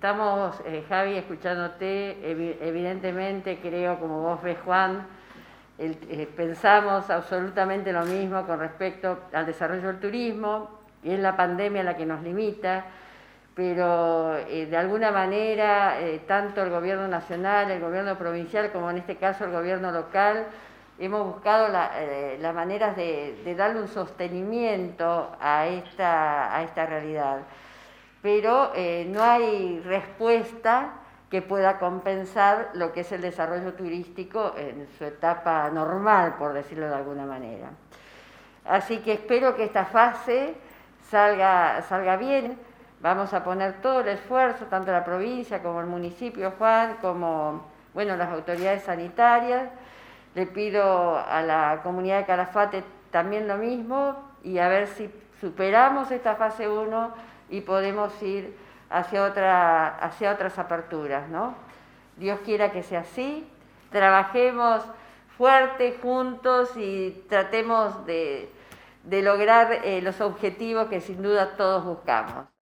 estamos, Javi, escuchándote, evidentemente creo, como vos ves, Juan, pensamos absolutamente lo mismo con respecto al desarrollo del turismo, y es la pandemia la que nos limita, pero de alguna manera tanto el gobierno nacional, el gobierno provincial, como en este caso el gobierno local, hemos buscado las maneras de darle un sostenimiento a esta realidad. Pero no hay respuesta que pueda compensar lo que es el desarrollo turístico en su etapa normal, por decirlo de alguna manera. Así que espero que esta fase salga bien. Vamos a poner todo el esfuerzo, tanto la provincia como el municipio, Juan, como las autoridades sanitarias. Le pido a la comunidad de Calafate también lo mismo, y a ver si superamos esta fase 1 y podemos ir hacia otras aperturas, ¿no? Dios quiera que sea así. Trabajemos fuerte juntos y tratemos de lograr los objetivos que sin duda todos buscamos.